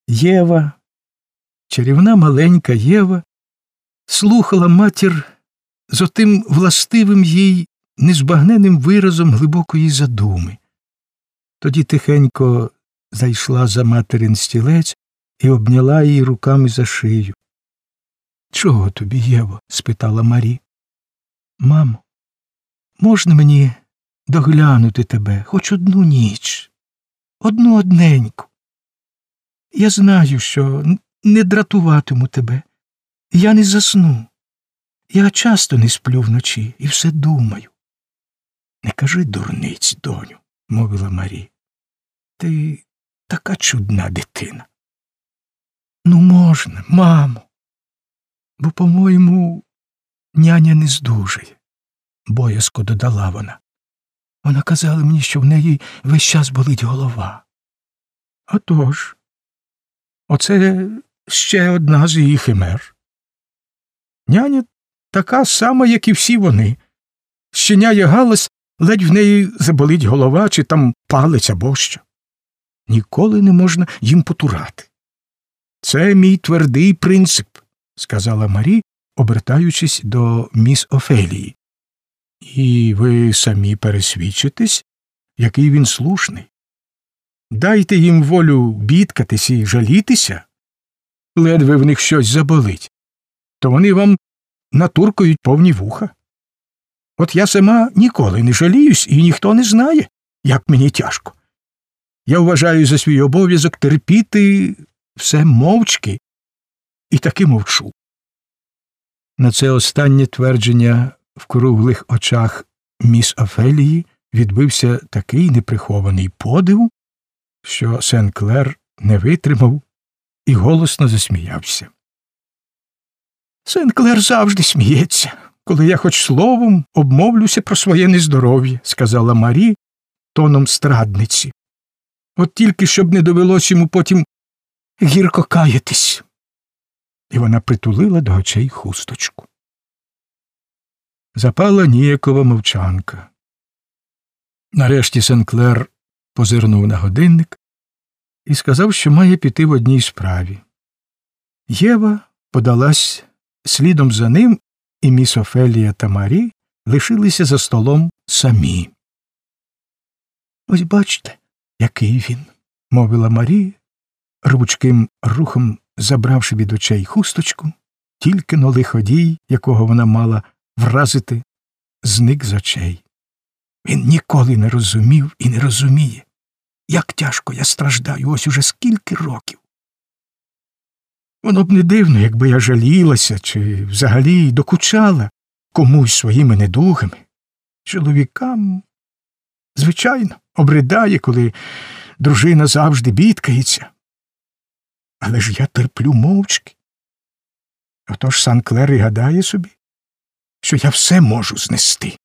Єва, чарівна маленька Єва, слухала матір з отим властивим їй незбагненним виразом глибокої задуми. Тоді тихенько зайшла за материн стілець і обняла її руками за шию. «Чого тобі, Єво?» – спитала Марі. «Мамо, можна мені доглянути тебе хоч одну ніч? Одненьку? Я знаю, що не дратуватиму тебе. Я не засну. Я часто не сплю вночі і все думаю». «Не кажи дурниць, доню», – мовила Марі. «Ти така чудна дитина». «Ну, можна, мамо. Бо, по-моєму, няня не здужає», – боязко додала вона. «Вона казала мені, що в неї весь час болить голова». «А тож, оце ще одна з її химер. Няня така сама, як і всі вони. Щеняє галас, ледь в неї заболить голова, чи там палець або що. Ніколи не можна їм потурати. Це мій твердий принцип», – сказала Марі, обертаючись до міс Офелії. «І ви самі пересвідчитесь, який він слушний. Дайте їм волю бідкатись і жалітися, ледве в них щось заболить, то вони вам натуркають повні вуха. От я сама ніколи не жаліюсь, і ніхто не знає, як мені тяжко. Я вважаю за свій обов'язок терпіти все мовчки, і таки мовчу». На це останнє твердження в круглих очах міс Офелії відбився такий неприхований подив, що Сен-Клер не витримав і голосно засміявся. «Сен-Клер завжди сміється, коли я хоч словом обмовлюся про своє нездоров'я», – сказала Марі тоном страдниці. «От тільки щоб не довелось йому потім гірко каятись». І вона притулила до очей хусточку. Запала ніякова мовчанка. Нарешті Сен-Клер позирнув на годинник і сказав, що має піти в одній справі. Єва подалась слідом за ним, і міс Офелія та Марі лишилися за столом самі. «Ось бачите, який він», – мовила Марі, рвучким рухом забравши від очей хусточку, тільки-но лиходій, якого вона мала вразити, зник з очей. «Він ніколи не розумів і не розуміє, як тяжко я страждаю ось уже скільки років. Воно б не дивно, якби я жалілася чи взагалі докучала комусь своїми недугами. Чоловікам, звичайно, обридає, коли дружина завжди бідкається. Але ж я терплю мовчки. Отож Сен-Клер і гадає собі, що я все можу знести.